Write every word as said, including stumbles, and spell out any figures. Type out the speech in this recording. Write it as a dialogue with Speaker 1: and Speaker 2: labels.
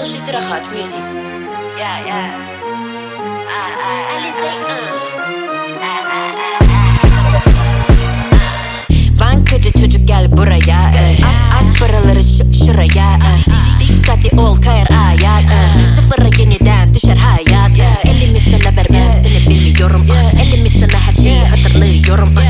Speaker 1: shit to the hot music. Yeah, yeah. Ah, ah, Alize, ah. Bankacı çocuk gel buraya. At paraları şuraya. Dikkatli ol kayar ayak. Sıfıra yeniden düşer hayat. Elimi sana vermem seni bilmiyorum. Elimi sana her şeyi hatırlıyorum.